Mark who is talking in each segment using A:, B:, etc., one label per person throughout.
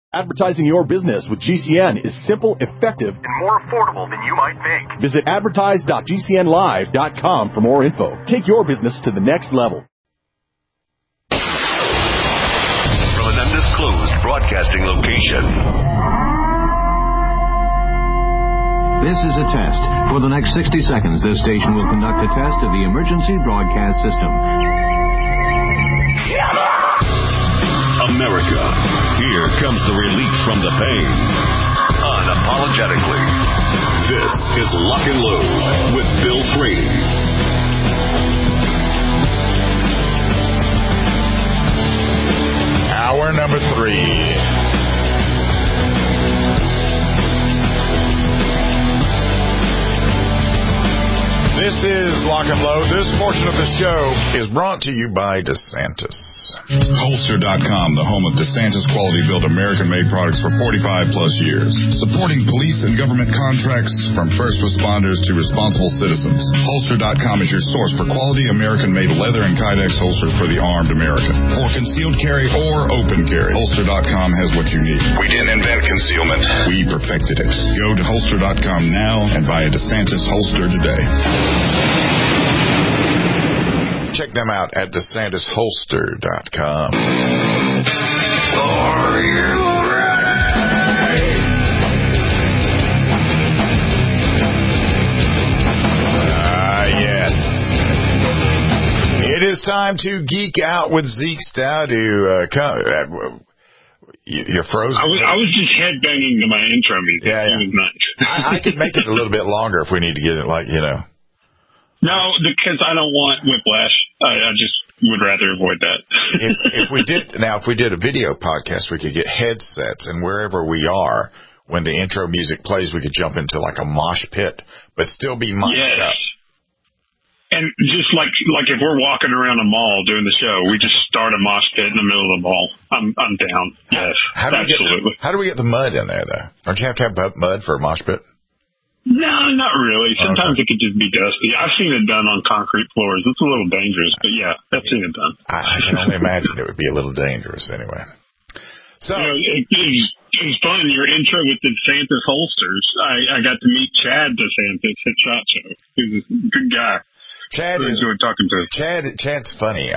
A: Advertising your business with GCN is simple, effective, and more affordable than you might think. Visit advertise.gcnlive.com for more info. Take your business to the next level.
B: From an undisclosed broadcasting location.
C: This is a test. For the next 60 seconds, this station will conduct a test of the emergency broadcast system.
B: America, here comes the relief from the pain. Unapologetically. This is Lock and Load with Bill Frady.
D: Hour number 3. This is Lock and Load. This portion of the show is brought to you by DeSantis. Holster.com, the home of DeSantis quality-built American-made products for 45-plus years. Supporting police and government contracts from first responders to responsible citizens. Holster.com is your source for quality American-made leather and Kydex holsters for the armed American. For concealed carry or open carry, Holster.com has what you need. We didn't invent concealment. We perfected it. Go to Holster.com now and buy a DeSantis holster today. Check them out at DeSantisHolster.com. Are you ready? Yes. It is time to geek out with Zeke Stout. You're frozen.
E: I was just headbanging to my intro music.
D: Yeah.
E: It was nice.
D: I could make it a little bit longer if we need to get it,
E: No, because I don't want whiplash. I just would rather avoid that.
D: if we did a video podcast, we could get headsets, and wherever we are, when the intro music plays, we could jump into like a mosh pit, but still be mic'd up.
E: And just like if we're walking around a mall doing the show, we just start a mosh pit in the middle of the mall. I'm down. Yes, absolutely.
D: How do we get the mud in there, though? Don't you have to have mud for a mosh pit?
E: No, not really. Sometimes it could just be dusty. I've seen it done on concrete floors. It's a little dangerous, but yeah, I've seen it done.
D: I can only imagine it would be a little dangerous anyway. So
E: it was fun. Your intro with the DeSantis holsters. I got to meet Chad DeSantis at SHOT Show. He's a good guy.
D: Chad
E: really enjoyed talking to him.
D: Chad's funny.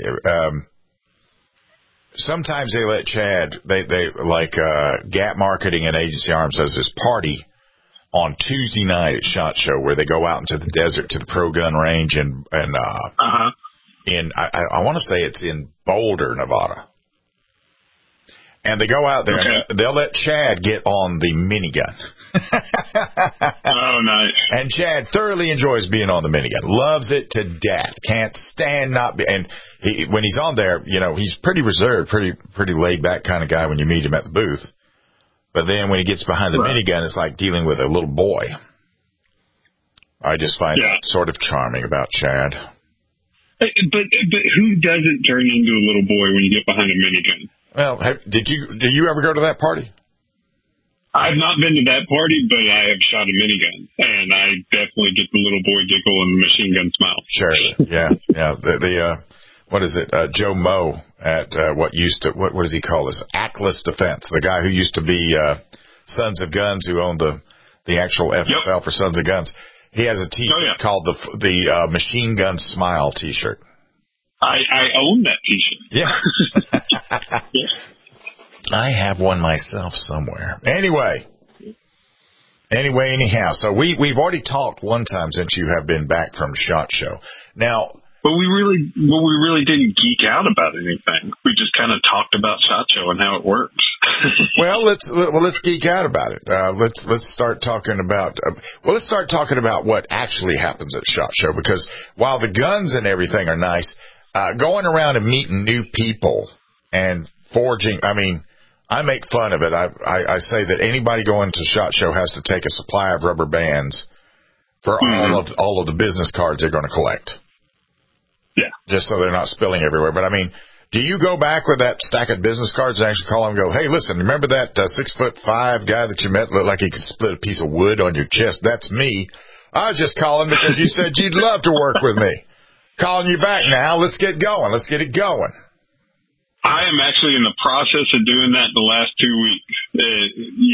D: Sometimes they let Chad. They like Gap Marketing and Agency Arms does this party on Tuesday night at SHOT Show where they go out into the desert to the Pro Gun Range in I want to say it's in Boulder, Nevada. And they go out there and they'll let Chad get on the minigun.
E: Oh, nice.
D: And Chad thoroughly enjoys being on the minigun. Loves it to death. Can't stand not be. And when he's on there, he's pretty reserved, pretty laid back kind of guy when you meet him at the booth. But then when he gets behind the minigun, it's like dealing with a little boy. I just find that sort of charming about Chad.
E: But who doesn't turn into a little boy when you get behind a minigun?
D: Well, did you ever go to that party?
E: I've not been to that party, but I have shot a minigun, and I definitely get the little boy giggle and the machine gun smile.
D: Sure, yeah. What is it? Joe Moe at what does he call this? Atlas Defense, the guy who used to be Sons of Guns, who owned the actual FFL for Sons of Guns. He has a T-shirt called the Machine Gun Smile T-shirt.
E: I own that T-shirt.
D: Yeah. I have one myself somewhere. Anyhow, so we've already talked one time since you have been back from SHOT Show. Now,
E: but we really didn't geek out about anything. We just kind of talked about SHOT Show and how it works.
D: let's geek out about it. Let's start talking about what actually happens at SHOT Show, because while the guns and everything are nice, going around and meeting new people and forging, I make fun of it. I say that anybody going to SHOT Show has to take a supply of rubber bands for all of the business cards they're going to collect.
E: Yeah.
D: Just so they're not spilling everywhere. But do you go back with that stack of business cards and actually call them and go, hey, listen, remember that 6'5" guy that you met looked like he could split a piece of wood on your chest? That's me. I was just calling because you said you'd love to work with me. Calling you back now. Let's get going. Let's get it going.
E: I am actually in the process of doing that the last 2 weeks.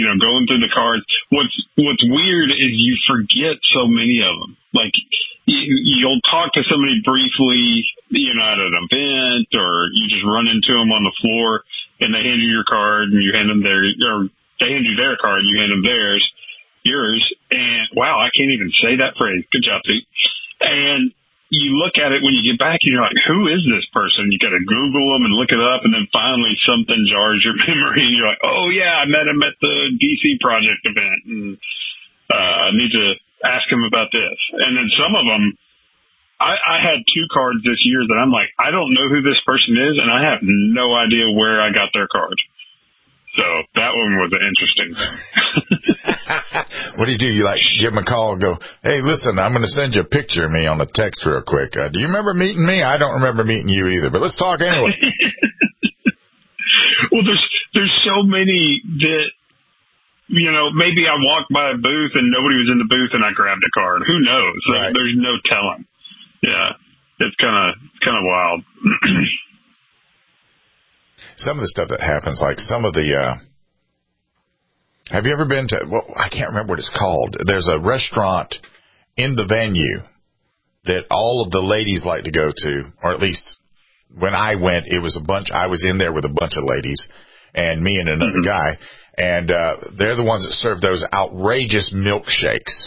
E: going through the cards. What's weird is you forget so many of them. Like, you'll talk to somebody briefly, at an event, or you just run into them on the floor, and they hand you your card, and you hand them they hand you their card, and you hand them yours, and wow, I can't even say that phrase. Good job, Pete. And you look at it when you get back, and you're like, who is this person? You got to Google them and look it up, and then finally something jars your memory, and you're like, oh, yeah, I met him at the DC Project event, and I need to ask him about this. And then some of them, I had 2 cards this year that I'm like, I don't know who this person is, and I have no idea where I got their card. So that one was interesting.
D: What do? You give them a call and go, hey, listen, I'm going to send you a picture of me on a text real quick. Do you remember meeting me? I don't remember meeting you either, but let's talk anyway.
E: Well, there's so many that, maybe I walked by a booth and nobody was in the booth and I grabbed a card. Who knows?
D: Right.
E: There's no telling. Yeah, it's kind of wild.
D: Some of the stuff that happens, like some of the, have you ever been to, I can't remember what it's called. There's a restaurant in the venue that all of the ladies like to go to, or at least when I went, it was I was in there with a bunch of ladies and me and another guy, and they're the ones that serve those outrageous milkshakes.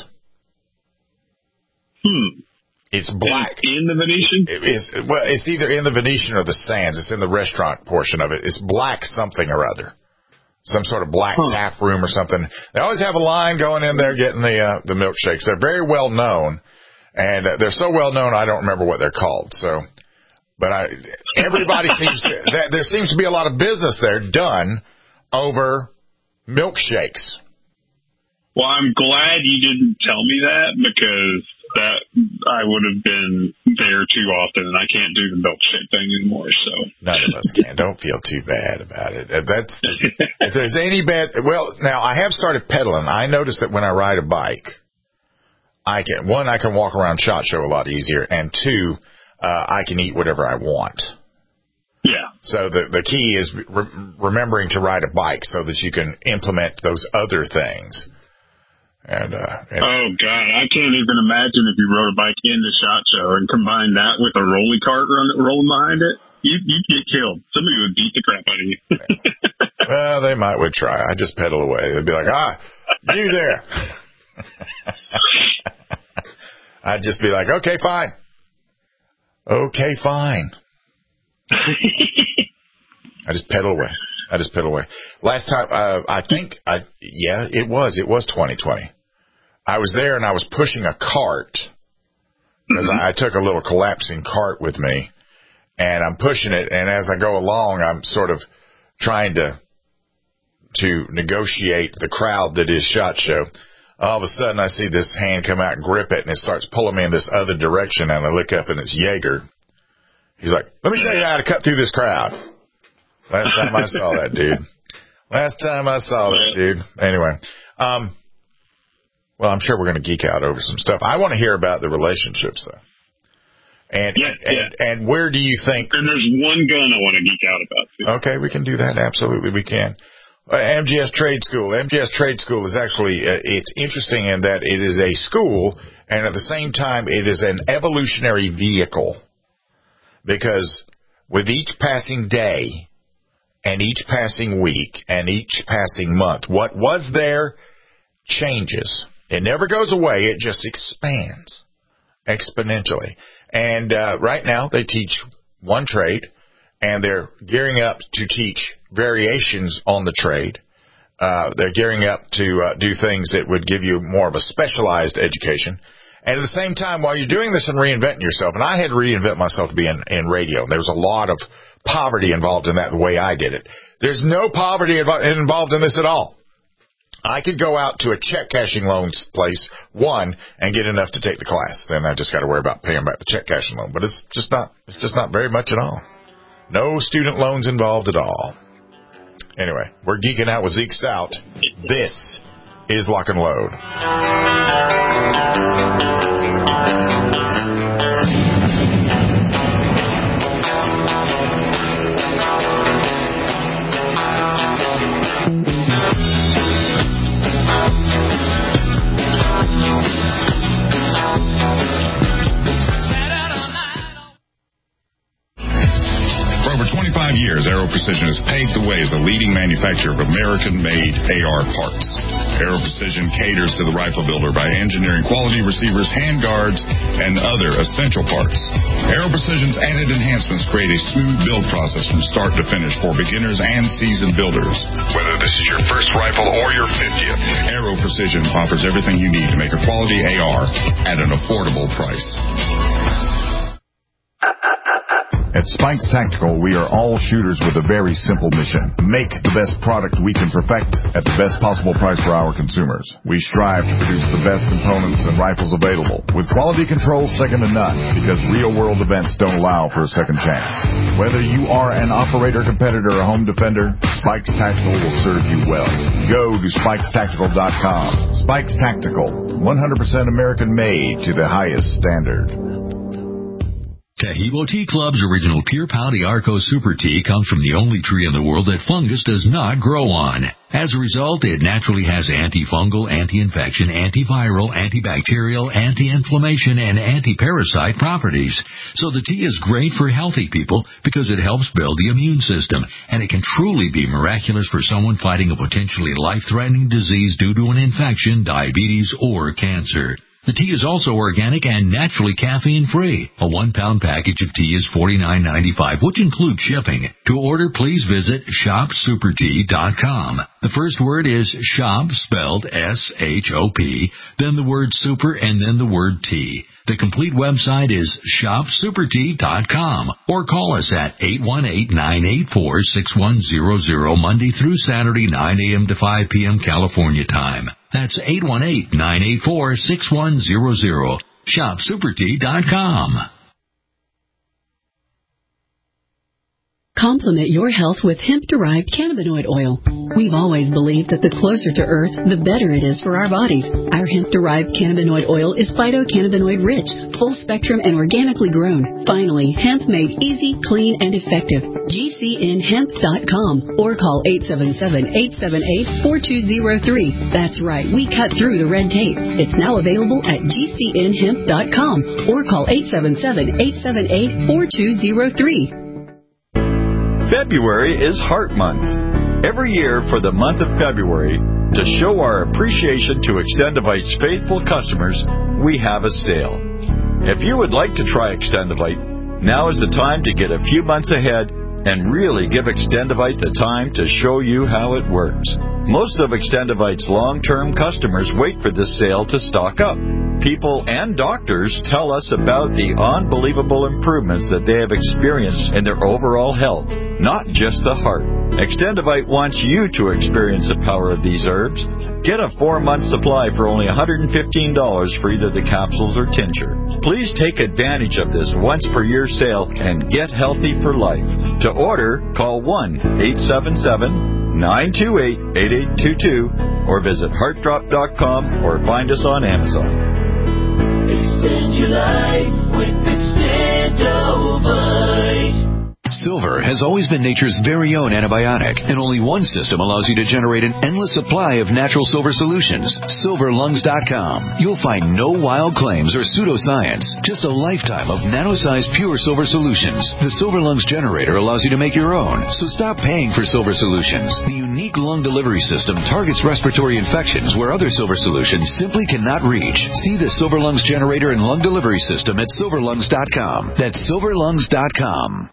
D: It's black.
E: In the Venetian?
D: It's either in the Venetian or the Sands. It's in the restaurant portion of it. It's black something or other. Some sort of black tap room or something. They always have a line going in there getting the milkshakes. They're very well known, and they're so well known I don't remember what they're called. So, but everybody there seems to be a lot of business there done over milkshakes.
E: Well, I'm glad you didn't tell me that, because that I would have been there too often, and I can't do the milkshake thing anymore. So
D: none of us can. Don't feel too bad about it. If there's any bad. Well, now I have started pedaling. I noticed that when I ride a bike, I can walk around SHOT Show a lot easier, and 2, I can eat whatever I want.
E: Yeah.
D: So the key is remembering to ride a bike so that you can implement those other things. And
E: oh God, I can't even imagine if you rode a bike in the SHOT Show and combined that with a rolly cart rolling behind it. You'd get killed. Somebody would beat the crap out of you.
D: Well, they would try. I just pedal away. They'd be like, you there. I'd just be like, okay, fine. I just pedal away. Last time, it was 2020. I was there and I was pushing a cart because I took a little collapsing cart with me, and I'm pushing it. And as I go along, I'm sort of trying to negotiate the crowd that is SHOT Show. All of a sudden, I see this hand come out and grip it, and it starts pulling me in this other direction. And I look up, and it's Jaeger. He's like, "Let me tell you how to cut through this crowd." Last time I saw that dude. Anyway, well, I'm sure we're going to geek out over some stuff. I want to hear about the relationships, though. And where do you think?
E: And there's one gun I want to geek out about, too.
D: Okay, we can do that. Absolutely, we can. MGS Trade School. MGS Trade School is actually, it's interesting in that it is a school, and at the same time, it is an evolutionary vehicle. Because with each passing day, and each passing week, and each passing month, what was there changes. It never goes away. It just expands exponentially. And right now, they teach one trade, and they're gearing up to teach variations on the trade. They're gearing up to do things that would give you more of a specialized education. And at the same time, while you're doing this and reinventing yourself, and I had to reinvent myself to be in radio. There was a lot of poverty involved in that the way I did it. There's no poverty involved in this at all. I could go out to a check cashing loans place, and get enough to take the class. Then I just got to worry about paying back the check cashing loan. But it's just not very much at all. No student loans involved at all. Anyway, we're geeking out with Zeke Stout. This is Lock and Load. Precision has paved the way as a leading manufacturer of American-made AR parts. Aero Precision caters to the rifle builder by engineering quality receivers, handguards, and other essential parts. Aero Precision's added enhancements create a smooth build process from start to finish for beginners and seasoned builders. Whether this is your first rifle or your 50th, Aero Precision offers everything you need to make a quality AR at an affordable price.
F: At Spikes Tactical, we are all shooters with a very simple mission. Make the best product we can perfect at the best possible price for our consumers. We strive to produce the best components and rifles available, with quality control second to none, because real-world events don't allow for a second chance. Whether you are an operator, competitor, or home defender, Spikes Tactical will serve you well. Go to SpikesTactical.com. Spikes Tactical, 100% American-made to the highest standard.
G: Taheebo Tea Club's original Pure Pouty Arco Super Tea comes from the only tree in the world that fungus does not grow on. As a result, it naturally has antifungal, anti-infection, antiviral, antibacterial, anti-inflammation, and anti-parasite properties. So the tea is great for healthy people because it helps build the immune system, and it can truly be miraculous for someone fighting a potentially life-threatening disease due to an infection, diabetes, or cancer. The tea is also organic and naturally caffeine-free. A 1-pound package of tea is $49.95, which includes shipping. To order, please visit shopsupertea.com. The first word is shop, spelled S-H-O-P, then the word super, and then the word tea. The complete website is shopsupertea.com, or call us at 818-984-6100 Monday through Saturday, 9 a.m. to 5 p.m. California time. That's 818-984-6100. shopsupertea.com.
H: Complement your health with hemp-derived cannabinoid oil. We've always believed that the closer to Earth, the better it is for our bodies. Our hemp-derived cannabinoid oil is phytocannabinoid-rich, full-spectrum, and organically grown. Finally, hemp made easy, clean, and effective. GCNhemp.com or call 877-878-4203. That's right, we cut through the red tape. It's now available at GCNhemp.com or call 877-878-4203.
I: February is Heart Month. Every year for the month of February, to show our appreciation to Extendivite's faithful customers, we have a sale. If you would like to try Extendivite, now is the time to get a few months ahead and really give Extendivite the time to show you how it works. Most of Extendivite's long-term customers wait for this sale to stock up. People and doctors tell us about the unbelievable improvements that they have experienced in their overall health, not just the heart. Extendivite wants you to experience the power of these herbs. Get a 4-month supply for only $115 for either the capsules or tincture. Please take advantage of this once-per-year sale and get healthy for life. To order, call 1-877-928-8822 or visit heartdrop.com or find us on Amazon.
J: Extend your life with Extendovite.
C: Silver has always been nature's very own antibiotic, and only one system allows you to generate an endless supply of natural silver solutions. SilverLungs.com. You'll find no wild claims or pseudoscience, just a lifetime of nano-sized pure silver solutions. The Silver Lungs generator allows you to make your own, so stop paying for silver solutions. The unique lung delivery system targets respiratory infections where other silver solutions simply cannot reach. See the Silver Lungs generator and lung delivery system at SilverLungs.com. That's SilverLungs.com.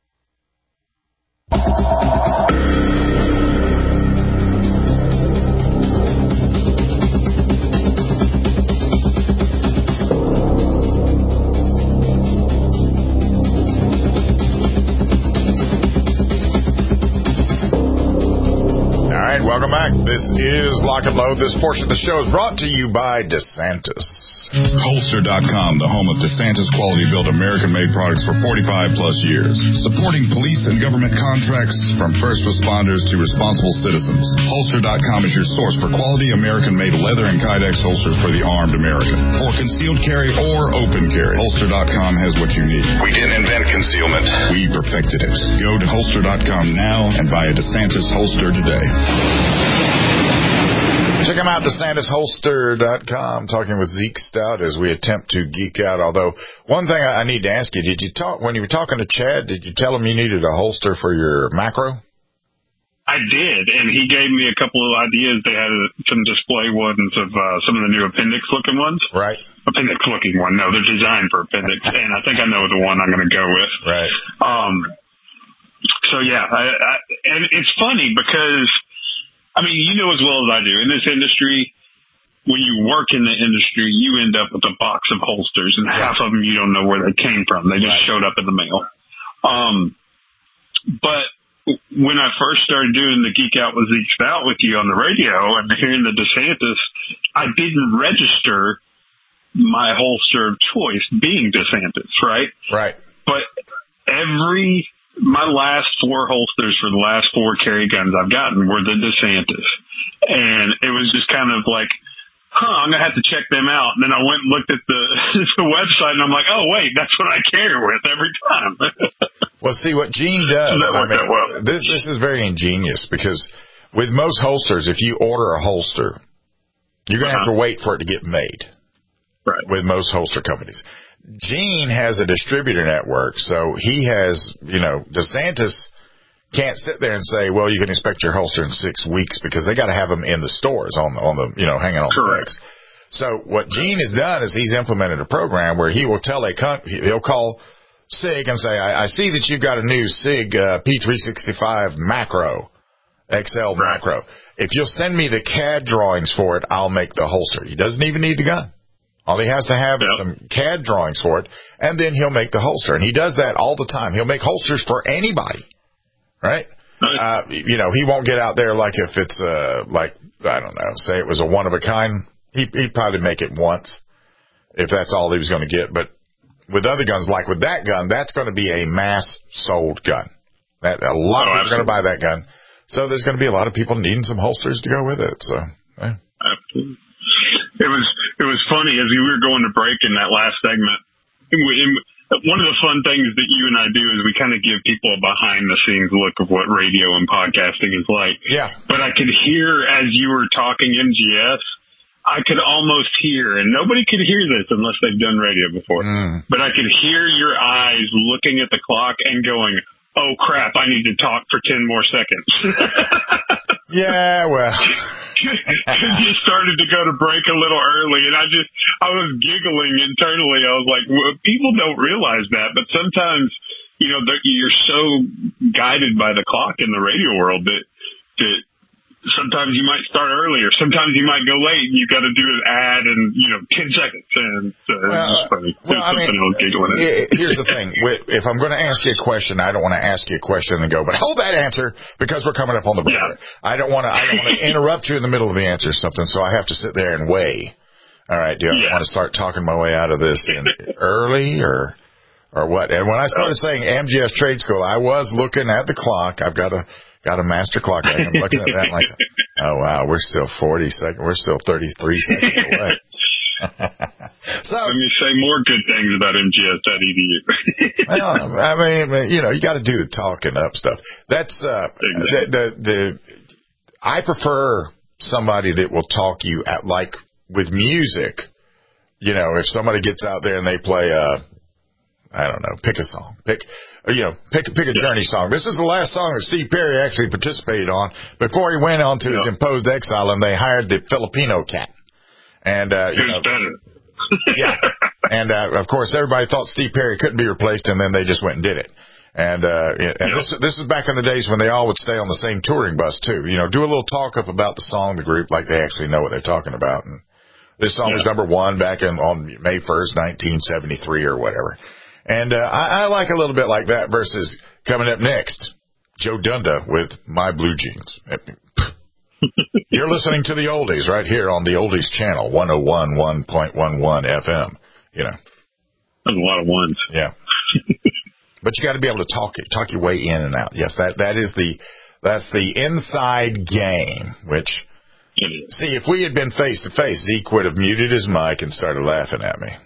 D: Welcome back. This is Lock and Load. This portion of the show is brought to you by DeSantis. Holster.com, the home of DeSantis quality-built American-made products for 45-plus years. Supporting police and government contracts from first responders to responsible citizens. Holster.com is your source for quality American-made leather and Kydex holsters for the armed American. For concealed carry or open carry, Holster.com has what you need. We didn't invent concealment. We perfected it. Go to Holster.com now and buy a DeSantis holster today. Check Check them out, DeSantisHolster.com. Talking with Zeke Stout as we attempt to geek out. Although, one thing I need to ask you, did you talk, when you were talking to Chad, did you tell him you needed a holster for your macro?
E: I did, and he gave me a couple of ideas. They had some display ones of some of the new appendix-looking ones.
D: Right.
E: Appendix-looking one. No, they're designed for appendix, and I think I know the one I'm going to go with.
D: Right.
E: So, yeah, and it's funny because, I mean, you know as well as I do, in this industry, when you work in the industry, you end up with a box of holsters, and half of them you don't know where they came from. They just showed up in the mail. But when I first started doing the Geek Out with Zeke Stout with you on the radio and hearing the DeSantis, I didn't register my holster of choice being DeSantis, right?
D: Right.
E: But my last 4 holsters for the last 4 carry guns I've gotten were the DeSantis. And it was just kind of like, I'm going to have to check them out. And then I went and looked at the website, and I'm like, oh, wait, that's what I carry with every time.
D: Well, see, what Gene does, this is very ingenious, because with most holsters, if you order a holster, you're going to have to wait for it to get made.
E: Right.
D: With most holster companies. Gene has a distributor network, so he has, DeSantis can't sit there and say, well, you can expect your holster in 6 weeks, because they got to have them in the stores on the hanging on the pegs. So what Gene has done is he's implemented a program where he will tell he'll call SIG and say, I see that you've got a new SIG P365 macro, XL macro. If you'll send me the CAD drawings for it, I'll make the holster. He doesn't even need the gun. All he has to have is some CAD drawings for it, and then he'll make the holster. And he does that all the time. He'll make holsters for anybody. Right? He won't get out there like if it's I don't know, say it was a one of a kind. He'd probably make it once if that's all he was going to get. But with other guns, like with that gun, that's going to be a mass sold gun. A lot of people are going to buy that gun. So there's going to be a lot of people needing some holsters to go with it. So,
E: Absolutely. It was funny as we were going to break in that last segment. One of the fun things that you and I do is we kind of give people a behind-the-scenes look of what radio and podcasting is like.
D: Yeah.
E: But I could hear, as you were talking MGS, I could almost hear, and nobody could hear this unless they've done radio before, but I could hear your eyes looking at the clock and going, oh, crap, I need to talk for 10 more seconds.
D: Yeah, well.
E: You started to go to break a little early, and I was giggling internally. I was like, well, people don't realize that, but sometimes, you're so guided by the clock in the radio world that sometimes you might start earlier, sometimes you might go late, and you got to do an ad in 10 seconds. And it's funny.
D: Here's the thing: if I'm going to ask you a question, I don't want to ask you a question and go, but hold that answer because we're coming up on the break. Yeah. I don't want to interrupt you in the middle of the answer or something, so I have to sit there and weigh. All right, do I want to start talking my way out of this early or what? And when I started saying MGS Trade School, I was looking at the clock. I've got a master clock. I'm looking at that like, oh wow, we're still 40 seconds. We're still 33 seconds away. So
E: let me say more good things about MGS.edu.
D: Well, I mean, you got to do the talking up stuff. That's exactly. I prefer somebody that will talk you at, like with music. If somebody gets out there and they play I don't know, pick a song. Pick a Journey song. This is the last song that Steve Perry actually participated on before he went on to his imposed exile, and they hired the Filipino cat. And yeah, and of course everybody thought Steve Perry couldn't be replaced, and then they just went and did it. And this is back in the days when they all would stay on the same touring bus too. Do a little talk up about the song, the group, like they actually know what they're talking about. And this song was number 1 back on May 1st, 1973 or whatever. And I like a little bit like that versus coming up next, Joe Dunda with My Blue Jeans. You're listening to the Oldies right here on the Oldies channel, 101.11 FM. That's
E: a lot of ones.
D: Yeah. But you got to be able to talk your way in and out. Yes, that's the inside game, which, see, if we had been face to face, Zeke would have muted his mic and started laughing at me.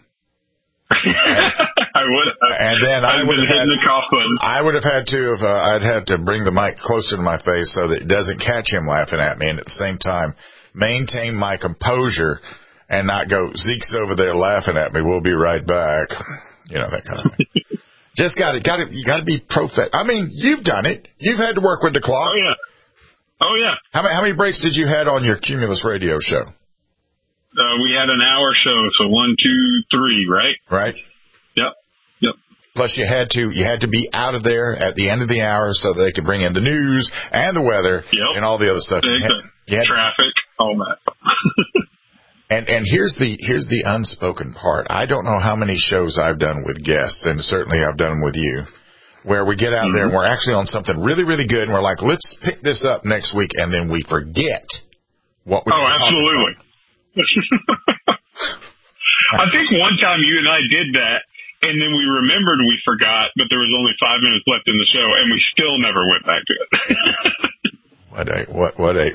E: I would have.
D: And then I would have
E: had the cough button.
D: I would have had to I'd have to bring the mic closer to my face so that it doesn't catch him laughing at me, and at the same time
F: maintain my composure and not go, Zeke's over there laughing at me, we'll be right back. You know, that kind of thing. Just you got to be I mean, you've done it. You've had to work with the clock.
E: Oh, yeah.
F: How many breaks did you had on your Cumulus radio show?
E: We had an hour show, so 1, 2, 3, right?
F: Right.
E: Yep.
F: Plus, you had to be out of there at the end of the hour so that they could bring in the news and the weather and all the other stuff. You had
E: traffic, all that.
F: And here's the unspoken part. I don't know how many shows I've done with guests, and certainly I've done them with you, where we get out there and we're actually on something really, really good, and we're like, let's pick this up next week, and then we forget what we were
E: absolutely. I think one time you and I did that, and then we remembered we forgot, but there was only 5 minutes left in the show, and we still never went back to it.
F: What a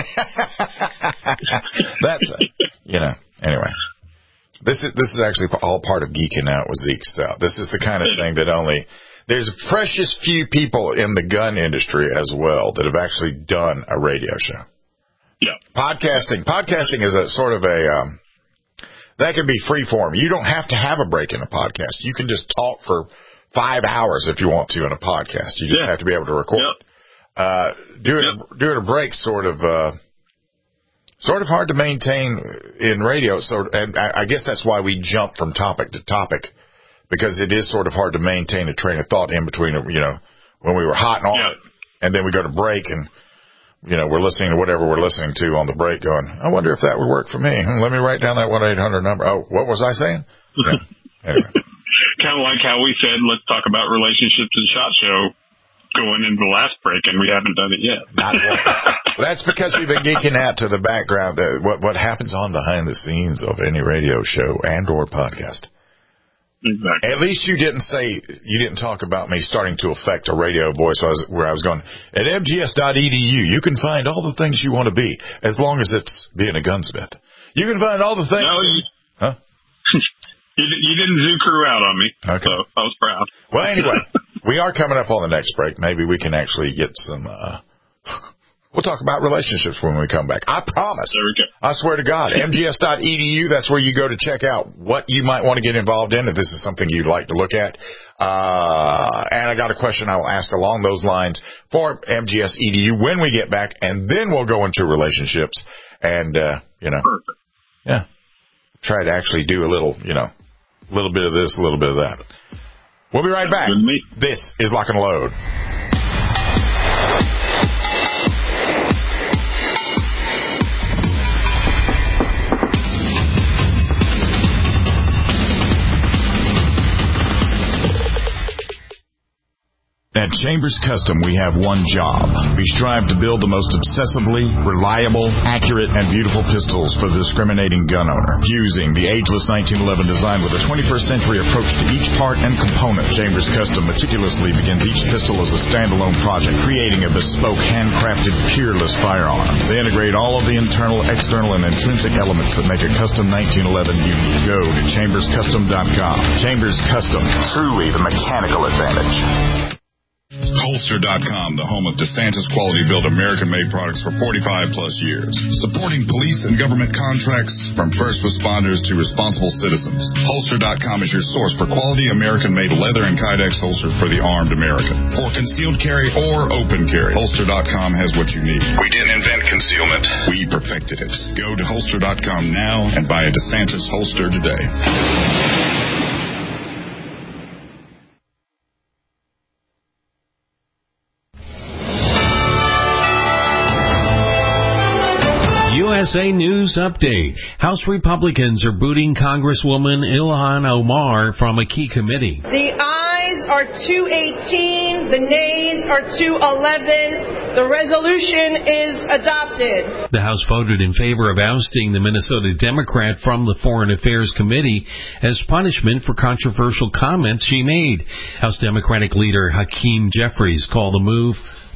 F: that's anyway, this is actually all part of geeking out with Zeke stuff. This is the kind of thing that there's a precious few people in the gun industry as well that have actually done a radio show.
E: Yeah.
F: Podcasting is a sort of that can be free form. You don't have to have a break in a podcast. You can just talk for 5 hours if you want to in a podcast. You just have to be able to record.
E: Yep.
F: Doing a break sort of hard to maintain in radio. And I guess that's why we jump from topic to topic, because it is sort of hard to maintain a train of thought in between, when we were hot and on it, and then we go to break and, we're listening to whatever we're listening to on the break going, I wonder if that would work for me. Let me write down that 1-800 number. Oh, what was I saying? Anyway.
E: Kind of like how we said, let's talk about relationships and SHOT Show going into the last break, and we haven't done it yet.
F: Not once. That's because we've been geeking out to the background, what happens on behind the scenes of any radio show and or podcast.
E: Exactly.
F: At least you didn't talk about me starting to affect a radio voice where I was going, at mgs.edu, you can find all the things you want to be, as long as it's being a gunsmith. You can find all the things.
E: No, you didn't zoo crew out on me, okay. So I was proud.
F: Well, anyway, we are coming up on the next break. Maybe we can actually get some... We'll talk about relationships when we come back. I promise.
E: There we go.
F: I swear to God. MGS.edu, that's where you go to check out what you might want to get involved in if this is something you'd like to look at. And I got a question I will ask along those lines for MGS.edu when we get back, and then we'll go into relationships and,
E: Perfect.
F: Yeah, try to actually do a little bit of this, a little bit of that. We'll be right back. This is Lock and Load. At Chambers Custom, we have one job. We strive to build the most obsessively, reliable, accurate, and beautiful pistols for the discriminating gun owner. Fusing the ageless 1911 design with a 21st century approach to each part and component, Chambers Custom meticulously begins each pistol as a standalone project, creating a bespoke, handcrafted, peerless firearm. They integrate all of the internal, external, and intrinsic elements that make a custom 1911 unique. Go to chamberscustom.com. Chambers Custom, truly the mechanical advantage.
D: Holster.com, the home of DeSantis quality built American-made products for 45 plus years. Supporting police and government contracts from first responders to responsible citizens. Holster.com is your source for quality American-made leather and Kydex holsters for the armed American. For concealed carry or open carry, Holster.com has what you need. We didn't invent concealment. We perfected it. Go to Holster.com now and buy a DeSantis holster today.
K: USA News Update. House Republicans are booting Congresswoman Ilhan Omar from a key committee.
L: The ayes are 218. The nays are 211. The resolution is adopted.
K: The House voted in favor of ousting the Minnesota Democrat from the Foreign Affairs Committee as punishment for controversial comments she made. House Democratic leader Hakeem Jeffries called the move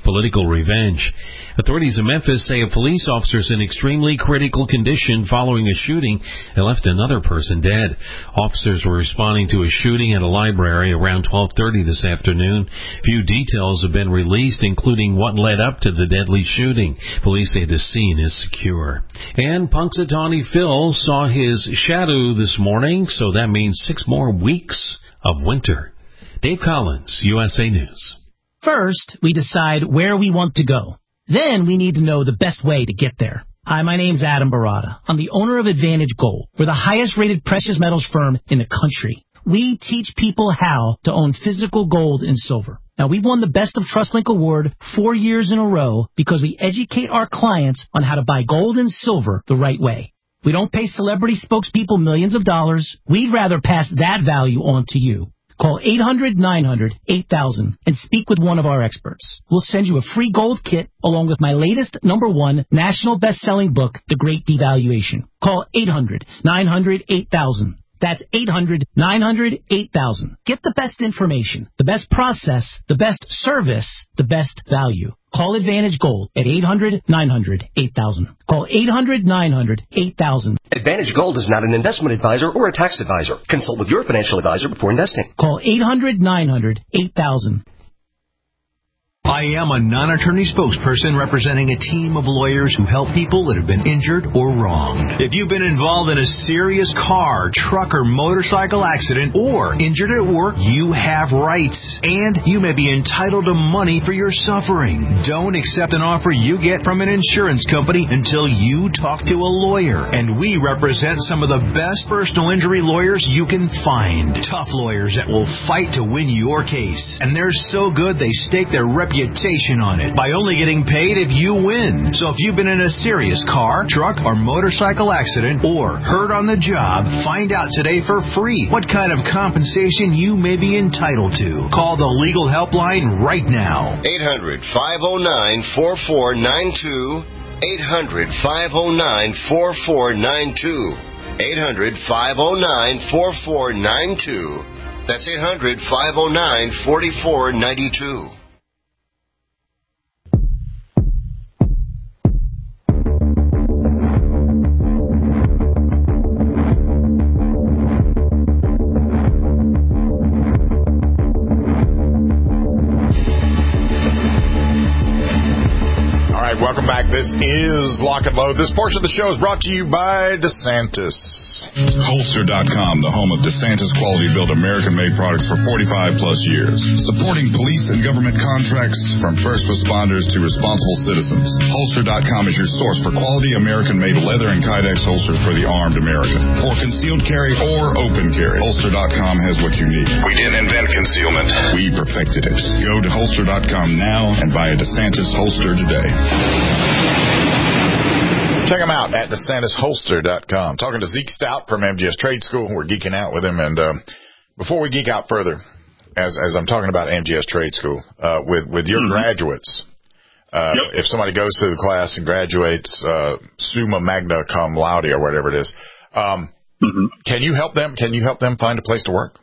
K: political revenge. Authorities in Memphis say a police officer is in extremely critical condition following a shooting that left another person dead. Officers were responding to a shooting at a library around 12:30 this afternoon. Few details have been released, including what led up to the deadly shooting. Police say the scene is secure. And Punxsutawney Phil saw his shadow this morning, so that means 6 more weeks of winter. Dave Collins, USA News.
M: First, we decide where we want to go. Then we need to know the best way to get there. Hi, my name's Adam Barada. I'm the owner of Advantage Gold. We're the highest-rated precious metals firm in the country. We teach people how to own physical gold and silver. Now, we've won the Best of TrustLink Award 4 years in a row because we educate our clients on how to buy gold and silver the right way. We don't pay celebrity spokespeople millions of dollars. We'd rather pass that value on to you. Call 800-900-8000 and speak with one of our experts. We'll send you a free gold kit along with my latest #1 national best-selling book, The Great Devaluation. Call 800-900-8000. That's 800-900-8000. Get the best information, the best process, the best service, the best value. Call Advantage Gold at 800-900-8000. Call 800-900-8000.
N: Advantage Gold is not an investment advisor or a tax advisor. Consult with your financial advisor before investing.
M: Call 800-900-8000.
O: I am a non-attorney spokesperson representing a team of lawyers who help people that have been injured or wronged. If you've been involved in a serious car, truck, or motorcycle accident or injured at work, you have rights, and you may be entitled to money for your suffering. Don't accept an offer you get from an insurance company until you talk to a lawyer, and we represent some of the best personal injury lawyers you can find. Tough lawyers that will fight to win your case, and they're so good they stake their reputation on it by only getting paid if you win. So if you've been in a serious car, truck, or motorcycle accident or hurt on the job, find out today for free what kind of compensation you may be entitled to. Call the legal helpline right now.
P: 800-509-4492. 800-509-4492. 800-509-4492. That's 800-509-4492.
D: Welcome back. This is Lock and Load. This portion of the show is brought to you by DeSantis.
F: Holster.com, the home of DeSantis quality-built American-made products for 45-plus years. Supporting police and government contracts from first responders to responsible citizens. Holster.com is your source for quality American-made leather and Kydex holsters for the armed American. For concealed carry or open carry, Holster.com has what you need.
B: We didn't invent concealment.
F: We perfected it. Go to Holster.com now and buy a DeSantis holster today.
D: Check them out at DeSantisHolster.com. Talking to Zeke Stout from MGS Trade School. We're geeking out with him. And before we geek out further, as I'm talking about MGS Trade School, with your graduates, if somebody goes through the class and graduates summa magna cum laude or whatever it is, can you help them? Can you help them find a place to work?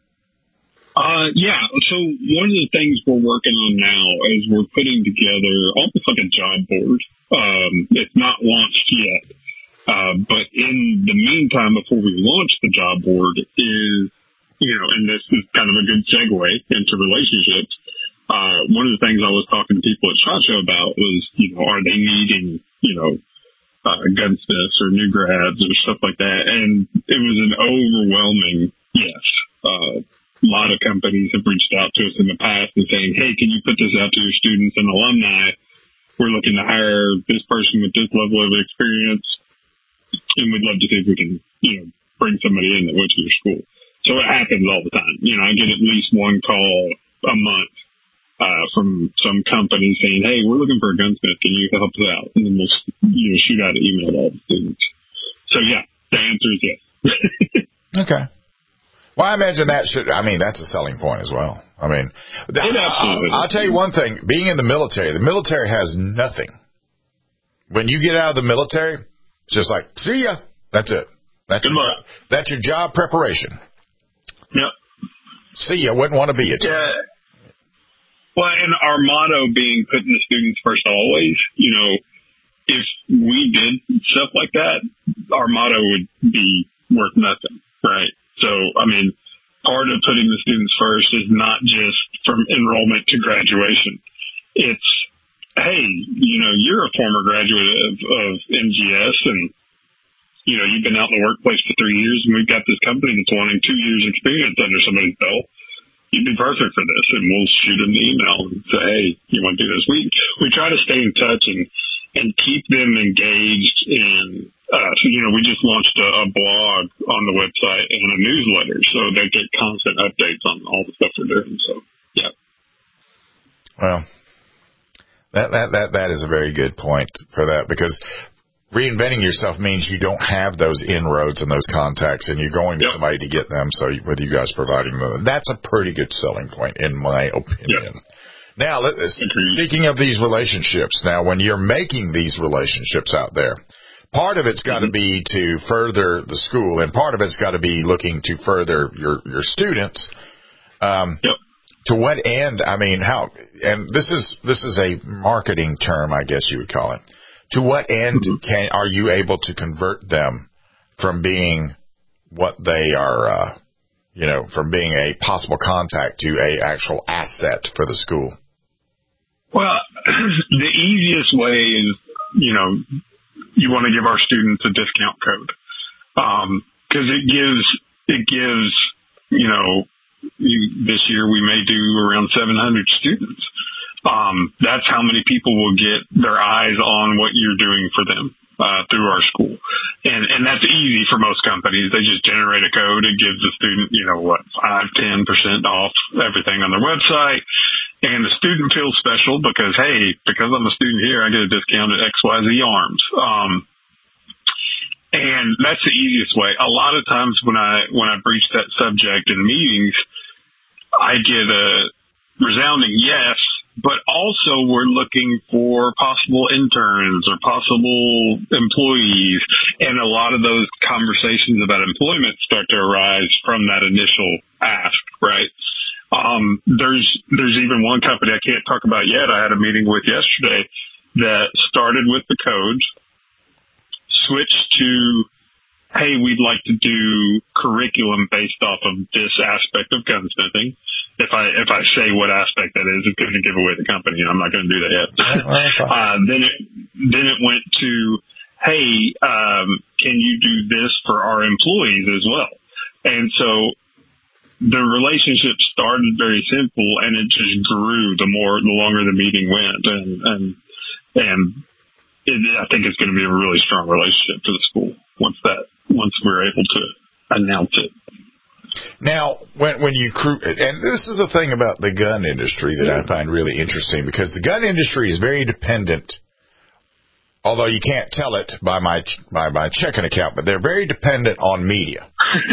E: Yeah. So one of the things we're working on now is we're putting together almost like a job board. It's not launched yet. But in the meantime, before we launch the job board is, and this is kind of a good segue into relationships. One of the things I was talking to people at SHOT Show about was, are they needing, gunsmiths or new grads or stuff like that? And it was an overwhelming yes. A lot of companies have reached out to us in the past and saying, hey, can you put this out to your students and alumni? We're looking to hire this person with this level of experience, and we'd love to see if we can, bring somebody in that went to your school. So it happens all the time. I get at least one call a month from some company saying, hey, we're looking for a gunsmith. Can you help us out? And then we'll shoot out an email to all the students. So, yeah, the answer is yes.
D: Okay. Well, I imagine that's a selling point as well. I'll tell you one thing. Being in the military has nothing. When you get out of the military, it's just like, see ya. That's it. That's your job preparation.
E: Yep.
D: See ya. Wouldn't want to be it.
E: Yeah. Well, and our motto being putting the students first always, you know, if we did stuff like that, our motto would be worth nothing, right? So, I mean, part of putting the students first is not just from enrollment to graduation. It's, hey, you know, you're a former graduate of NGS and, you know, you've been out in the workplace for 3 years and we've got this company that's wanting 2 years experience under somebody's belt. You'd be perfect for this. And we'll shoot them an email and say, hey, you want to do this? We try to stay in touch and keep them engaged in, so, you know, we just launched a blog on the website and a newsletter so they get constant updates on all the stuff we're doing. So, yeah.
D: Well, that is a very good point for that, because reinventing yourself means you don't have those inroads and those contacts, and you're going to somebody to get them. So with you guys providing them, that's a pretty good selling point, in my opinion. Yep. Now, speaking of these relationships, now when you're making these relationships out there, part of it's got to be to further the school, and part of it's got to be looking to further your students. To what end? I mean, how? And this is a marketing term, I guess you would call it. To what end are you able to convert them from being what they are, you know, from being a possible contact to a actual asset for the school?
E: Well, the easiest way is, you know, you want to give our students a discount code, because it gives, you know, this year we may do around 700 students. That's how many people will get their eyes on what you're doing for them through our school. And that's easy for most companies. They just generate a code. It gives the student, you know, 5-10% off everything on their website. And the student feels special because, hey, because I'm a student here, I get a discount at XYZ Arms. And that's the easiest way. A lot of times when I breach that subject in meetings, I get a resounding yes, but also we're looking for possible interns or possible employees. And a lot of those conversations about employment start to arise from that initial ask, right? There's even one company I can't talk about yet. I had a meeting with yesterday that started with the code, switched to, hey, we'd like to do curriculum based off of this aspect of gunsmithing. If I say what aspect that is, it's going to give away the company, and I'm not going to do that yet. Then it went to, hey, can you do this for our employees as well? And so the relationship started very simple, and it just grew the longer the meeting went, and I think it's going to be a really strong relationship for the school once we're able to announce it.
D: Now, when you and this is the thing about the gun industry that I find really interesting, because the gun industry is very dependent, although you can't tell it by my checking account, but they're very dependent on media.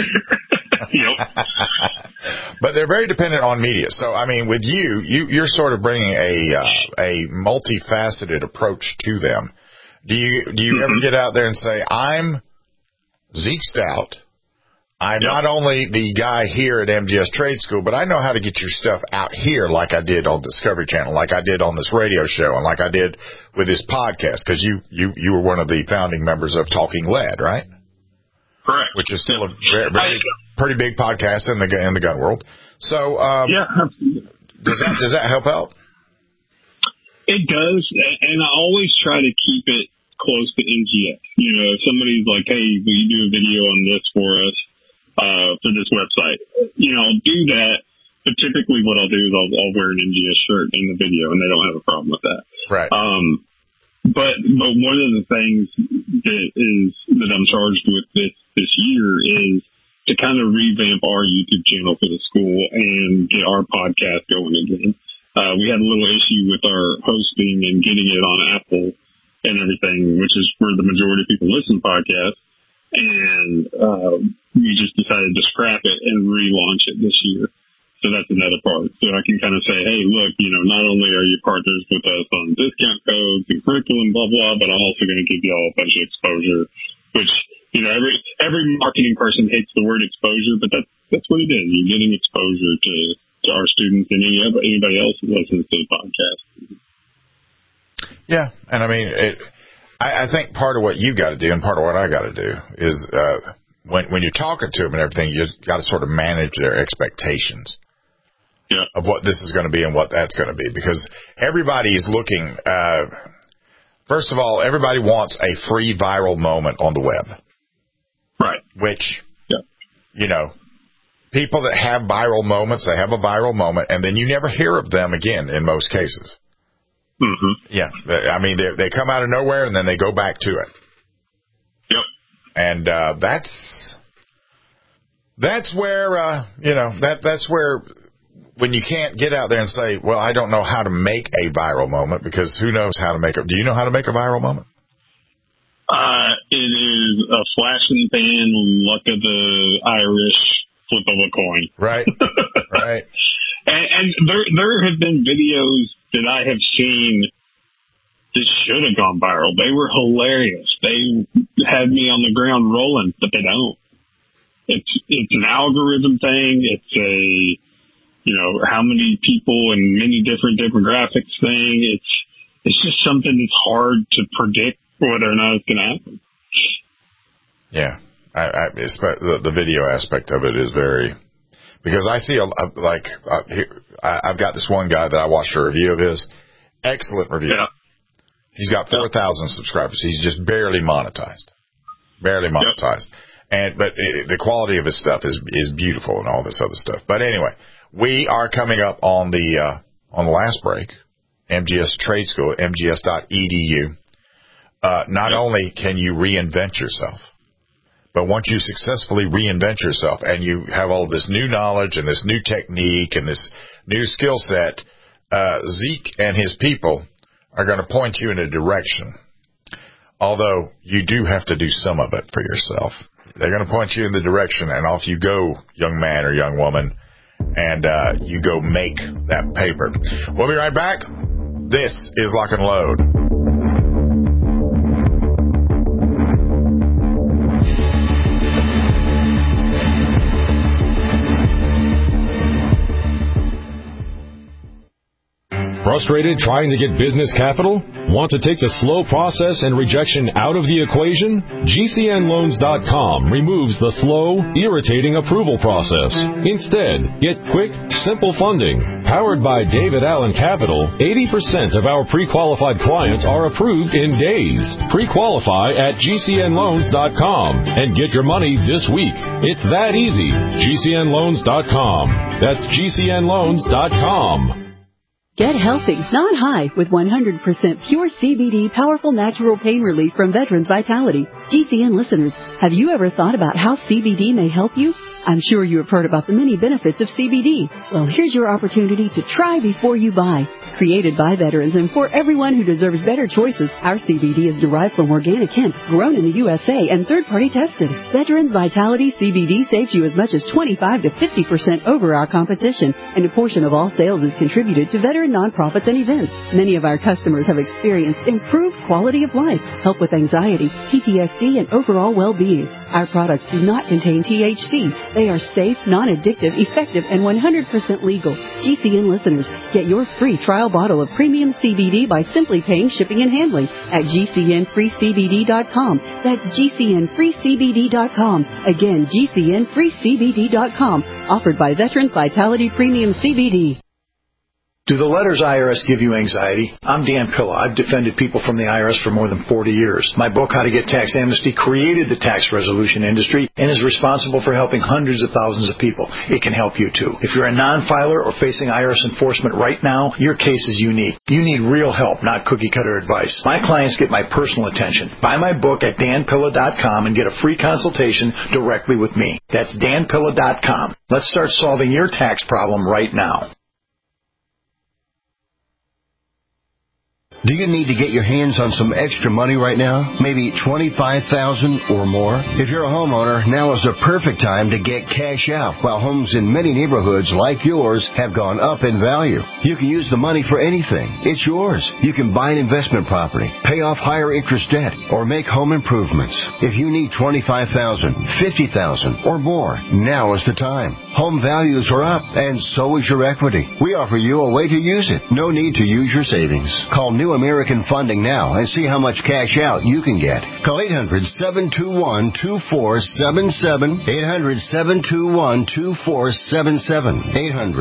D: But they're very dependent on media. So, I mean, with you're sort of bringing a multifaceted approach to them. Do you ever get out there and say, I'm Zeke Stout, I'm not only the guy here at MGS Trade School, but I know how to get your stuff out here, like I did on Discovery Channel, like I did on this radio show, and like I did with this podcast, because you were one of the founding members of Talking Lead, right?
E: Correct.
D: Which is still a very pretty big podcast in the gun world. So, does that help out?
E: It does, and I always try to keep it close to NGS. You know, if somebody's like, hey, will you do a video on this for us for this website? You know, I'll do that, but typically what I'll do is I'll wear an NGS shirt in the video, and they don't have a problem with that.
D: Right.
E: But one of the things that I'm charged with this year is to kind of revamp our YouTube channel for the school and get our podcast going again. We had a little issue with our hosting and getting it on Apple and everything, which is where the majority of people listen to podcasts. And we just decided to scrap it and relaunch it this year. So that's another part. So I can kind of say, hey, look, you know, not only are you partners with us on discount codes and curriculum, blah, blah, but I'm also going to give you all a bunch of exposure, which, you know, every marketing person hates the word exposure, but that's what it is. You're getting exposure to our students and anybody else who listens to the podcast.
D: Yeah, and I mean, I think part of what you got to do and part of what I got to do is when you're talking to them and everything, you just got to sort of manage their expectations of what this is going to be and what that's going to be, because everybody is looking. First of all, everybody wants a free viral moment on the web,
E: right?
D: Which, you know, people that have viral moments, they have a viral moment, and then you never hear of them again in most cases.
E: Mm-hmm.
D: Yeah, I mean, they come out of nowhere and then they go back to it.
E: Yep.
D: And that's where that's where when you can't get out there and say, well, I don't know how to make a viral moment, because who knows how to make it? Do you know how to make a viral moment?
E: It is a flash in the pan, luck of the Irish, flip of a coin.
D: Right. Right.
E: And there have been videos that I have seen that should have gone viral. They were hilarious. They had me on the ground rolling, but they don't. It's an algorithm thing. It's a, how many people and many different demographics thing. It's just something that's hard to predict whether or not it's going to happen.
D: Yeah. The video aspect of it is very, because I see I've got this one guy that I watched a review of his. Excellent review. Yeah. He's got 4,000 subscribers. He's just barely monetized. But the quality of his stuff is beautiful and all this other stuff. But anyway, we are coming up on the last break. MGS Trade School, mgs.edu. Not only can you reinvent yourself, but once you successfully reinvent yourself and you have all this new knowledge and this new technique and this new skill set, Zeke and his people are going to point you in a direction. Although you do have to do some of it for yourself. They're going to point you in the direction, and off you go, young man or young woman, and you go make that paper. We'll be right back. This is Lock and Load.
Q: Frustrated trying to get business capital? Want to take the slow process and rejection out of the equation? GCNloans.com removes the slow, irritating approval process. Instead, get quick, simple funding. Powered by David Allen Capital, 80% of our pre-qualified clients are approved in days. Pre-qualify at GCNloans.com and get your money this week. It's that easy. GCNloans.com. That's GCNloans.com.
H: Get healthy, not high, with 100% pure CBD powerful natural pain relief from Veterans Vitality. GCN listeners, have you ever thought about how CBD may help you? I'm sure you have heard about the many benefits of CBD. Well, here's your opportunity to try before you buy. Created by veterans and for everyone who deserves better choices, our CBD is derived from organic hemp, grown in the USA, and third-party tested. Veterans Vitality CBD saves you as much as 25 to 50% over our competition, and a portion of all sales is contributed to veteran nonprofits and events. Many of our customers have experienced improved quality of life, help with anxiety, PTSD, and overall well-being. Our products do not contain THC. They are safe, non-addictive, effective, and 100% legal. GCN listeners, get your free trial bottle of premium CBD by simply paying shipping and handling at GCNFreeCBD.com. That's GCNFreeCBD.com. Again, GCNFreeCBD.com. Offered by Veterans Vitality Premium CBD.
R: Do the letters IRS give you anxiety? I'm Dan Pilla. I've defended people from the IRS for more than 40 years. My book, How to Get Tax Amnesty, created the tax resolution industry and is responsible for helping hundreds of thousands of people. It can help you, too. If you're a non-filer or facing IRS enforcement right now, your case is unique. You need real help, not cookie-cutter advice. My clients get my personal attention. Buy my book at danpilla.com and get a free consultation directly with me. That's danpilla.com. Let's start solving your tax problem right now.
P: Do you need to get your hands on some extra money right now? Maybe $25,000 or more? If you're a homeowner, now is the perfect time to get cash out while homes in many neighborhoods like yours have gone up in value. You can use the money for anything. It's yours. You can buy an investment property, pay off higher interest debt, or make home improvements. If you need $25,000, $50,000 or more, now is the time. Home values are up, and so is your equity. We offer you a way to use it. No need to use your savings. Call New American Funding now and see how much cash out you can get. Call 800-721-2477. 800-721-2477.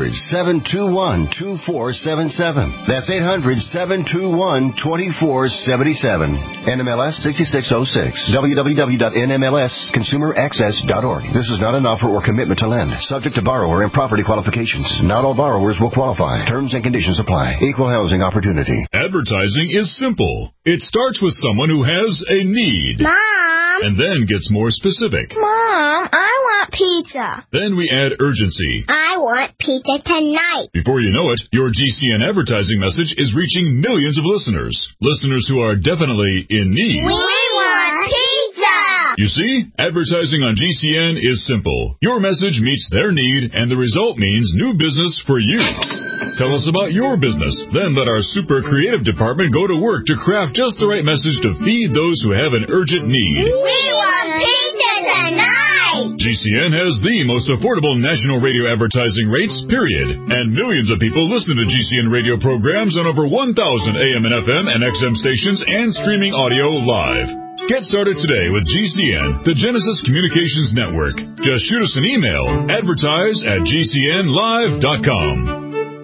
P: 800-721-2477. That's 800-721-2477. NMLS 6606. www.nmlsconsumeraccess.org. This is not an offer or commitment to lend. Subject to borrower and property qualifications. Not all borrowers will qualify. Terms and conditions apply. Equal housing opportunity.
D: Advertising is simple. It starts with someone who has a need.
S: Mom!
D: And then gets more specific.
S: Mom, I want pizza.
D: Then we add urgency.
S: I want pizza tonight.
D: Before you know it, your GCN advertising message is reaching millions of listeners. Listeners who are definitely in need.
S: We want pizza!
D: You see, advertising on GCN is simple. Your message meets their need, and the result means new business for you. Tell us about your business. Then let our super creative department go to work to craft just the right message to feed those who have an urgent need.
S: We want pizza tonight!
D: GCN has the most affordable national radio advertising rates, period. And millions of people listen to GCN radio programs on over 1,000 AM and FM and XM stations and streaming audio live. Get started today with GCN, the Genesis Communications Network. Just shoot us an email, advertise@gcnlive.com.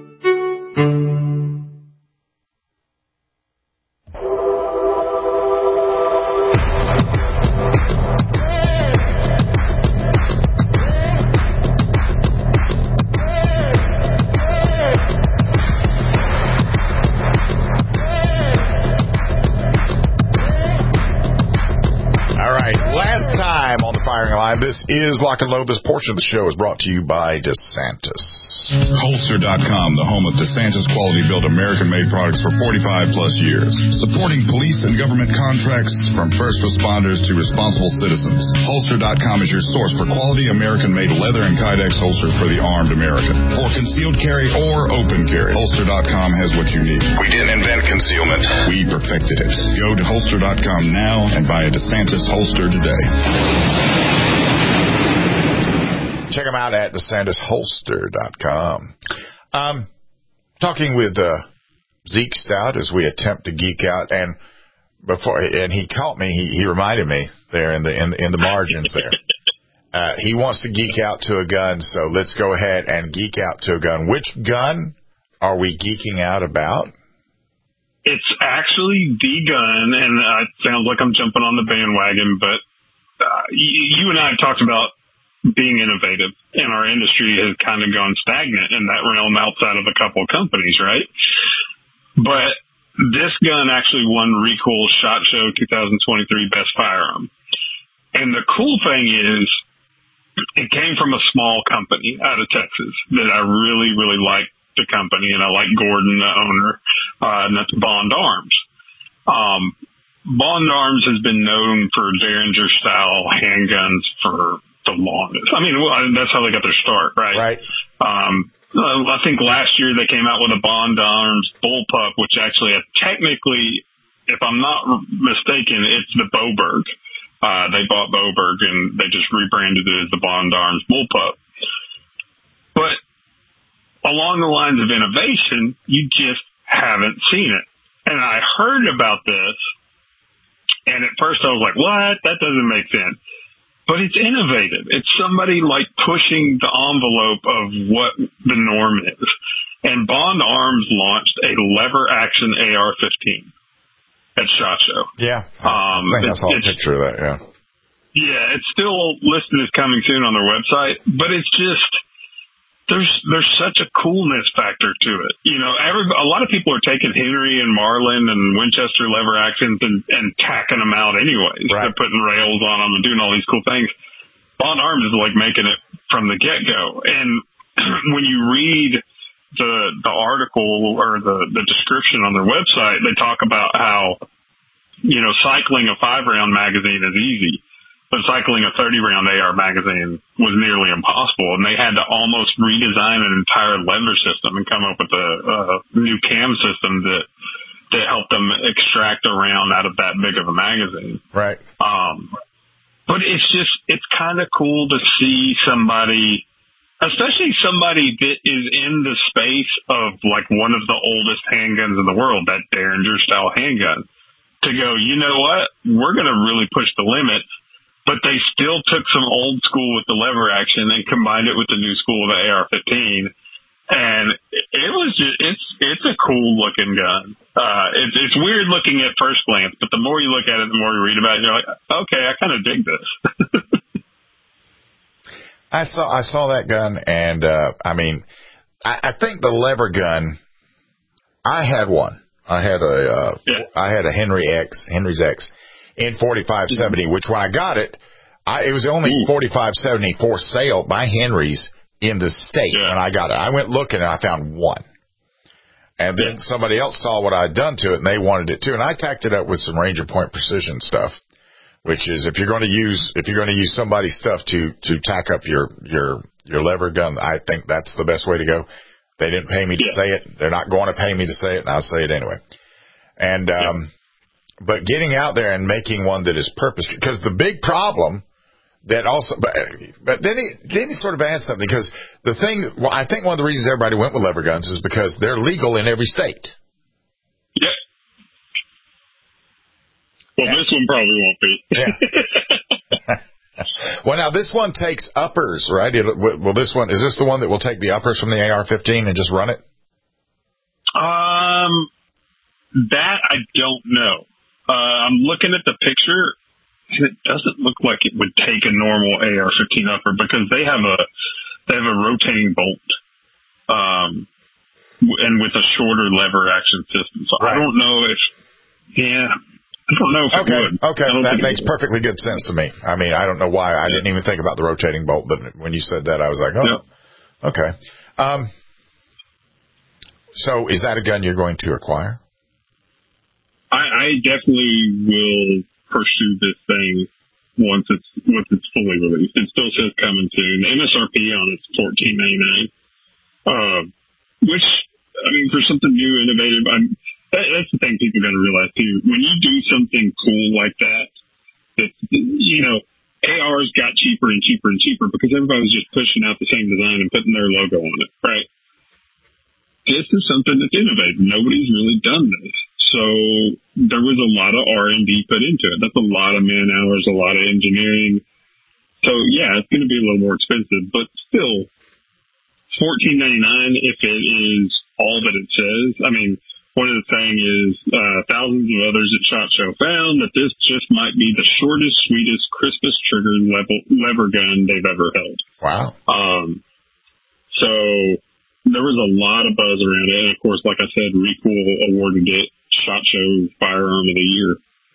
F: This is Lock and Load. This portion of the show is brought to you by DeSantis.
D: Holster.com, the home of DeSantis quality-built American-made products for 45-plus years. Supporting police and government contracts from first responders to responsible citizens. Holster.com is your source for quality American-made leather and Kydex holsters for the armed American. For concealed carry or open carry, Holster.com has what you need.
F: We didn't invent concealment.
D: We perfected it. Go to Holster.com now and buy a DeSantis holster today.
F: Check them out at DeSantisHolster.com. Talking with Zeke Stout as we attempt to geek out, and he caught me. He reminded me there in the margins there. He wants to geek out to a gun, so let's go ahead and geek out to a gun. Which gun are we geeking out about?
E: It's actually the gun, and it sounds like I'm jumping on the bandwagon, but you and I talked about being innovative, and our industry has kind of gone stagnant in that realm outside of a couple of companies, right? But this gun actually won Recool SHOT Show 2023 Best Firearm. And the cool thing is, it came from a small company out of Texas that I really, really like the company, and I like Gordon, the owner, and that's Bond Arms. Bond Arms has been known for Derringer-style handguns for the longest. I mean, that's how they got their start, right?
F: Right.
E: I think last year they came out with a Bond Arms bullpup, which actually technically, if I'm not mistaken, it's the Boberg. They bought Boberg and they just rebranded it as the Bond Arms bullpup. But along the lines of innovation, you just haven't seen it. And I heard about this, and at first I was like, what? That doesn't make sense. But it's innovative. It's somebody like pushing the envelope of what the norm is. And Bond Arms launched a lever action AR-15 at SHOT Show.
F: Yeah. I think I saw a picture of that, yeah.
E: Yeah, it's still listed as coming soon on their website, but it's just, there's such a coolness factor to it. You know, a lot of people are taking Henry and Marlin and Winchester lever actions and tacking them out anyways. Right. They're putting rails on them and doing all these cool things. Bond Arms is like making it from the get-go. And when you read the article or the description on their website, they talk about how, cycling a 5-round magazine is easy, but cycling a 30-round AR magazine was nearly impossible, and they had to almost redesign an entire lever system and come up with a new cam system that helped them extract a round out of that big of a magazine.
D: Right.
E: But it's kind of cool to see somebody, especially somebody that is in the space of like one of the oldest handguns in the world, that Derringer style handgun, to go, you know what, we're going to really push the limits. But they still took some old school with the lever action and combined it with the new school of the AR-15. And it was it's a cool looking gun. It's weird looking at first glance, but the more you look at it, the more you read about it, you're like, okay, I kind of dig this.
D: I saw that gun, and I think the lever gun. I had one. I had a Henry's X in 4570, which when I got it, it was only 4570 for sale by Henry's in the state when I got it. I went looking and I found one. And then somebody else saw what I'd done to it and they wanted it too. And I tacked it up with some Ranger Point Precision stuff, which is if you're going to use somebody's stuff to tack up your lever gun, I think that's the best way to go. They didn't pay me to say it. They're not going to pay me to say it, and I'll say it anyway. And but getting out there and making one that is purposeful, because the big problem that also, but then he sort of adds something, because the thing, I think one of the reasons everybody went with lever guns is because they're legal in every state.
E: Yep. Well, this one probably won't be.
D: Yeah. Well, now this one takes uppers, right? Is this the one that will take the uppers from the AR-15 and just run it?
E: That I don't know. I'm looking at the picture, and it doesn't look like it would take a normal AR-15 upper because they have a rotating bolt, and with a shorter lever action system. So right. I don't know if it would. Okay,
D: that makes perfectly good sense to me. I mean, I don't know why. I didn't even think about the rotating bolt, but when you said that, I was like, okay. So is that a gun you're going to acquire?
E: I definitely will pursue this thing once it's fully released. It still says coming soon. The MSRP on it's $14.99, which, I mean, for something new, innovative, that's the thing people got to realize too. When you do something cool like that, ARs got cheaper and cheaper and cheaper because everybody was just pushing out the same design and putting their logo on it, right? This is something that's innovative. Nobody's really done this. So there was a lot of R&D put into it. That's a lot of man hours, a lot of engineering. So yeah, it's going to be a little more expensive, but still $14.99 if it is all that it says. I mean, one of the things is thousands of others at SHOT Show found that this just might be the shortest, sweetest, crispest trigger lever gun they've ever held.
D: Wow.
E: So there was a lot of buzz around it. And of course, like I said, Recoil awarded it SHOT Show Firearm of the Year.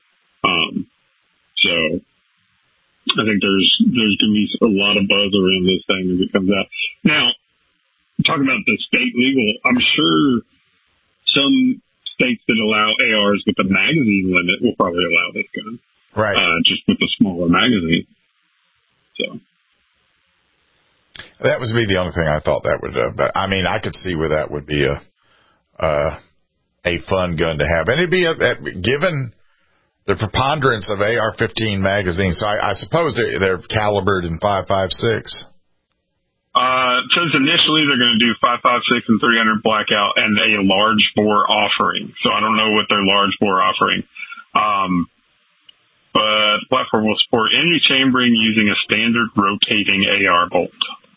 E: So I think there's going to be a lot of buzz around this thing as it comes out. Now, talking about the state legal, I'm sure some states that allow ARs with a magazine limit will probably allow this gun.
D: Right.
E: Just with a smaller magazine. So.
D: That was the only thing I thought that would, but I mean, I could see where that would be a fun gun to have. And it'd be, given the preponderance of AR-15 magazines, so I suppose they're calibered in 5.56.
E: It says initially they're going to do 5.56 and 300 blackout and a large bore offering. So I don't know what their large bore offering. But the platform will support any chambering using a standard rotating AR bolt.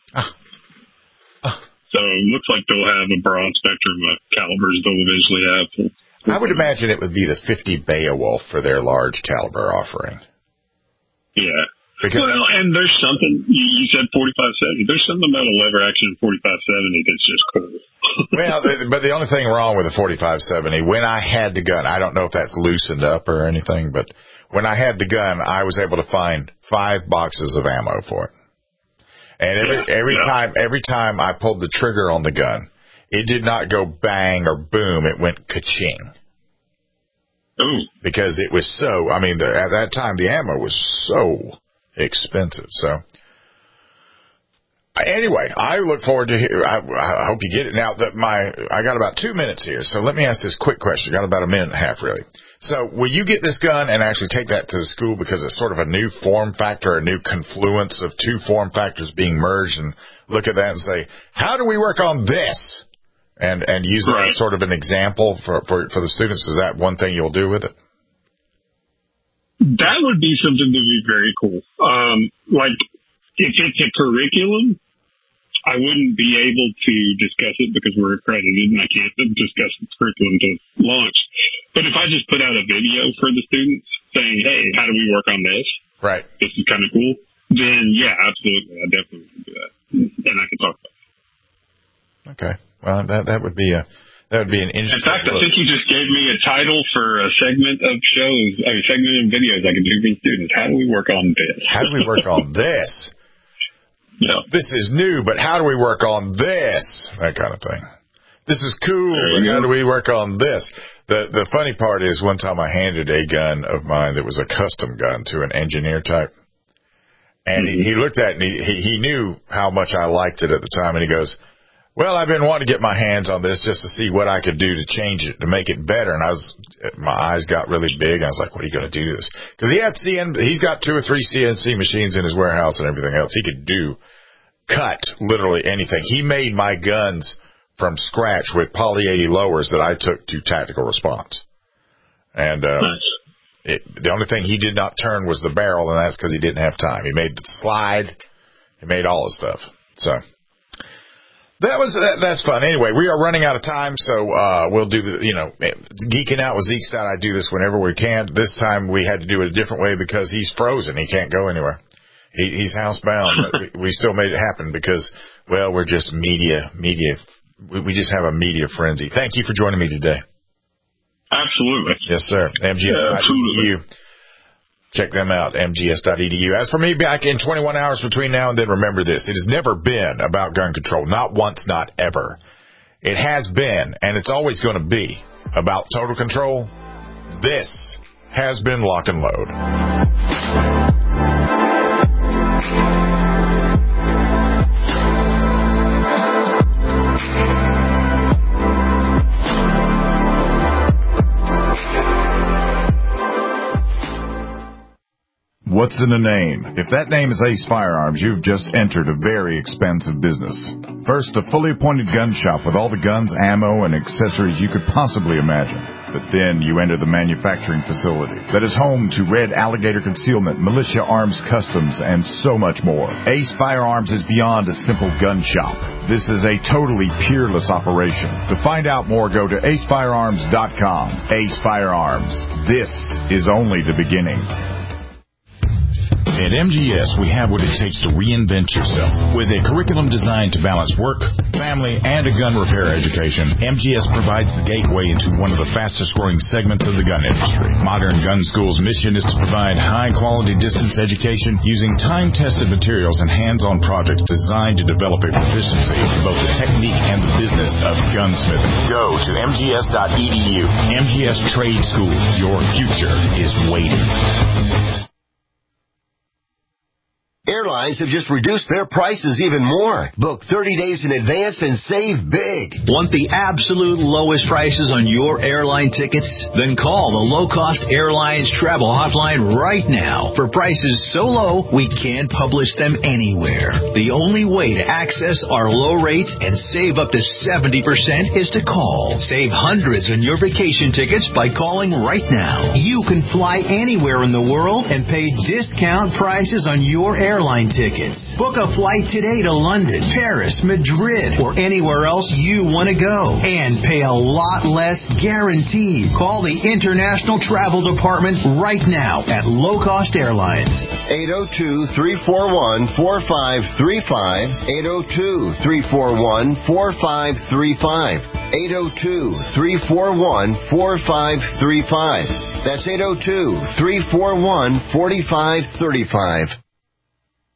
E: So it looks like they'll have a broad spectrum of calibers they'll eventually have.
D: I would imagine it would be the 50 Beowulf for their large caliber offering.
E: Yeah. And there's something, you said 4570. There's something about a lever action 4570 that's just cool.
D: Well, but the only thing wrong with the 4570, when I had the gun, I don't know if that's loosened up or anything, but when I had the gun, I was able to find 5 boxes of ammo for it. And every time I pulled the trigger on the gun, it did not go bang or boom. It went ka-ching.
E: Ooh.
D: Because it was so, I mean, at that time, the ammo was so expensive. So, anyway, I look forward to hear. I hope you get it. Now, I got about 2 minutes here, so let me ask this quick question. Got about a minute and a half, really. So, will you get this gun and actually take that to the school because it's sort of a new form factor, a new confluence of two form factors being merged, and look at that and say, how do we work on this? And use it as sort of an example for the students. Is that one thing you'll do with it?
E: That would be something to be very cool. Like, if it's a curriculum, I wouldn't be able to discuss it because we're accredited and I can't discuss the curriculum to launch. But if I just put out a video for the students saying, hey, how do we work on this?
D: Right.
E: This is kind of cool. Then, yeah, absolutely. I definitely would do that. And I can talk about it.
D: Okay. Well, that would be an interesting.
E: In fact, I think you just gave me a title for a segment of shows, a segment of videos I can do for students. How do we work on this?
D: How do we work on this?
E: Yeah.
D: This is new, but how do we work on this? That kind of thing. This is cool, but how do we work on this? The funny part is one time I handed a gun of mine that was a custom gun to an engineer type. And he looked at it and he knew how much I liked it at the time, and he goes, well, I've been wanting to get my hands on this just to see what I could do to change it, to make it better. And my eyes got really big. I was like, what are you going to do to this? Because he's got 2 or 3 CNC machines in his warehouse and everything else. He could cut literally anything. He made my guns from scratch with Poly 80 lowers that I took to tactical response. And the only thing he did not turn was the barrel, and that's because he didn't have time. He made the slide. He made all the stuff. So. That's fun. Anyway, we are running out of time, so we'll do Geeking Out with Zeke said I do this whenever we can. This time we had to do it a different way because he's frozen. He can't go anywhere. He's housebound, but we still made it happen because, well, we're just media. We just have a media frenzy. Thank you for joining me today.
E: Absolutely.
D: Yes, sir. MGS.edu. Check them out, mgs.edu. As for me, back in 21 hours between now and then, remember this. It has never been about gun control. Not once, not ever. It has been, and it's always going to be, about total control. This has been Lock and Load. What's in a name? If that name is Ace Firearms, you've just entered a very expensive business. First, a fully appointed gun shop with all the guns, ammo, and accessories you could possibly imagine. But then you enter the manufacturing facility that is home to Red Alligator Concealment, Militia Arms Customs, and so much more. Ace Firearms is beyond a simple gun shop. This is a totally peerless operation. To find out more, go to acefirearms.com. Ace Firearms. This is only the beginning.
F: At MGS, we have what it takes to reinvent yourself. With a curriculum designed to balance work, family, and a gun repair education, MGS provides the gateway into one of the fastest-growing segments of the gun industry. Modern Gun School's mission is to provide high-quality distance education using time-tested materials and hands-on projects designed to develop a proficiency in both the technique and the business of gunsmithing. Go to mgs.edu. MGS Trade School. Your future is waiting.
P: Airlines have just reduced their prices even more. Book 30 days in advance and save big.
O: Want the absolute lowest prices on your airline tickets? Then call the Low Cost Airlines Travel Hotline right now. For prices so low, we can't publish them anywhere. The only way to access our low rates and save up to 70% is to call. Save hundreds on your vacation tickets by calling right now. You can fly anywhere in the world and pay discount prices on your airline tickets. Book a flight today to London, Paris, Madrid, or anywhere else you want to go. And pay a lot less guaranteed. Call the International Travel Department right now at Low Cost Airlines.
P: 802-341-4535. 802-341-4535. 802-341-4535. That's 802-341-4535.